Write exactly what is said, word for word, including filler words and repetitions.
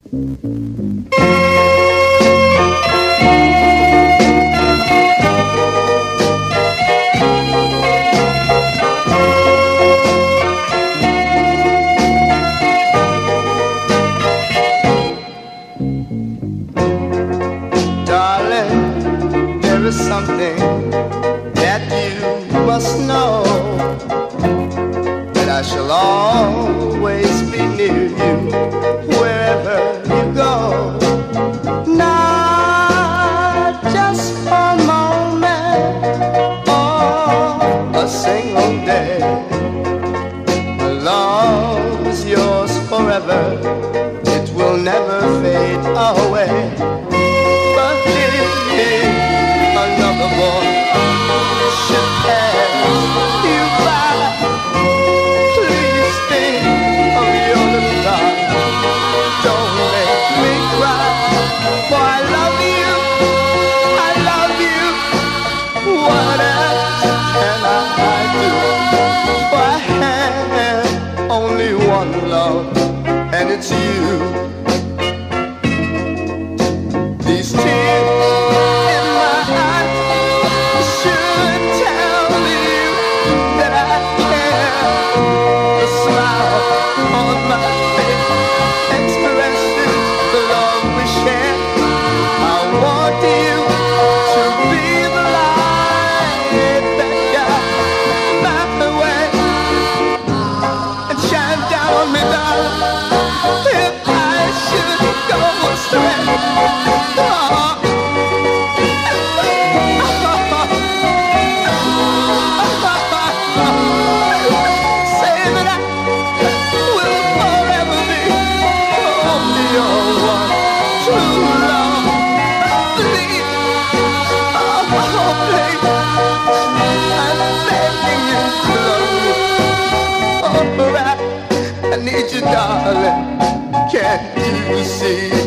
Darling, there is something that you must know, that I shall always be near you wherever you go. Not just for a moment or a single day. My love is yours forever, it will never fade away. But if another boy should pass you by, please think of your little darling. Don't make me cry, for I love you, I love you. What else can I do? For I have only one love, and it's you. These tears in my eyes should tell you that I care. The smile on my face expresses the love we share. I want you to be the light that guides my way and shine down on me, darling, if I should go astray. I need you, darling, can't you see?